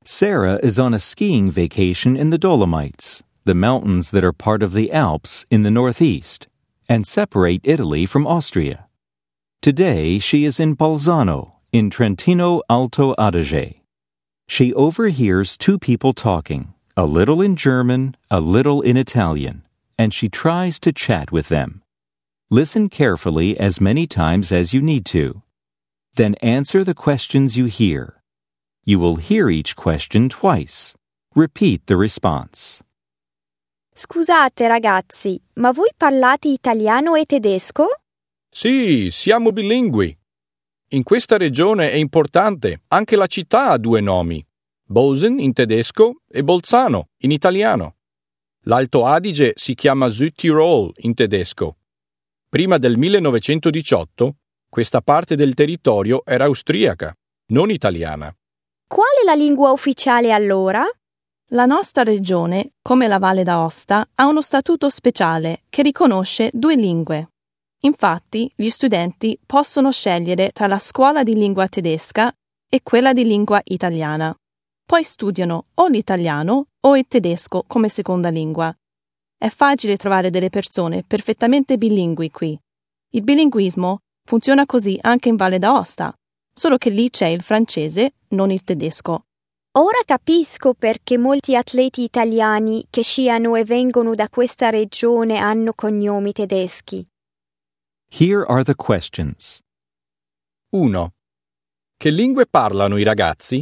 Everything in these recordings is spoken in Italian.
Sarah is on a skiing vacation in the Dolomites, the mountains that are part of the Alps in the northeast and separate Italy from Austria. Today she is in Bolzano, in Trentino Alto Adige. She overhears two people talking, a little in German, a little in Italian, and she tries to chat with them. Listen carefully as many times as you need to. Then answer the questions you hear. You will hear each question twice. Repeat the response. Scusate ragazzi, ma voi parlate italiano e tedesco? Sì, siamo bilingui. In questa regione è importante, anche la città ha due nomi, Bozen in tedesco e Bolzano in italiano. L'Alto Adige si chiama Südtirol in tedesco. Prima del 1918, questa parte del territorio era austriaca, non italiana. Qual è la lingua ufficiale allora? La nostra regione, come la Valle d'Aosta, ha uno statuto speciale che riconosce due lingue. Infatti, gli studenti possono scegliere tra la scuola di lingua tedesca e quella di lingua italiana. Poi studiano o l'italiano o il tedesco come seconda lingua. È facile trovare delle persone perfettamente bilingui qui. Il bilinguismo funziona così anche in Valle d'Aosta, solo che lì c'è il francese, non il tedesco. Ora capisco perché molti atleti italiani che sciano e vengono da questa regione hanno cognomi tedeschi. Here are the questions. 1. Che lingue parlano i ragazzi?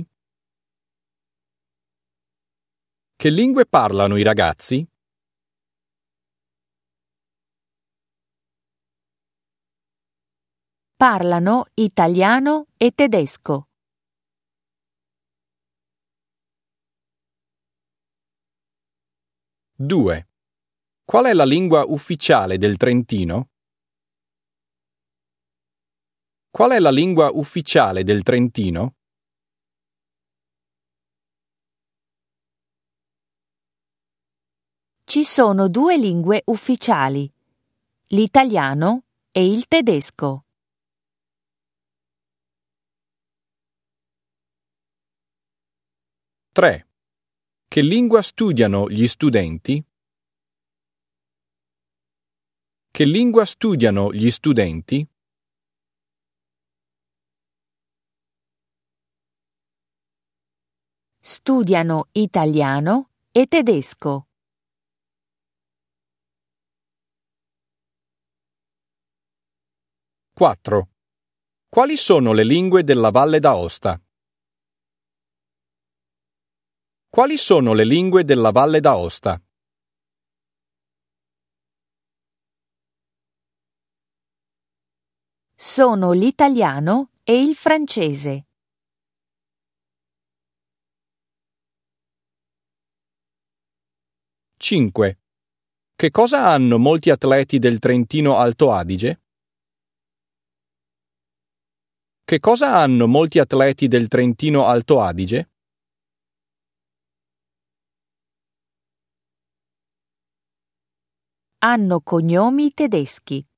Che lingue parlano i ragazzi? Parlano italiano e tedesco. 2. Qual è la lingua ufficiale del Trentino? Qual è la lingua ufficiale del Trentino? Ci sono due lingue ufficiali, l'italiano e il tedesco. 3. Che lingua studiano gli studenti? Che lingua studiano gli studenti? Studiano italiano e tedesco. 4. Quali sono le lingue della Valle d'Aosta? Quali sono le lingue della Valle d'Aosta? Sono l'italiano e il francese. 5. Che cosa hanno molti atleti del Trentino Alto Adige? Che cosa hanno molti atleti del Trentino Alto Adige? Hanno cognomi tedeschi.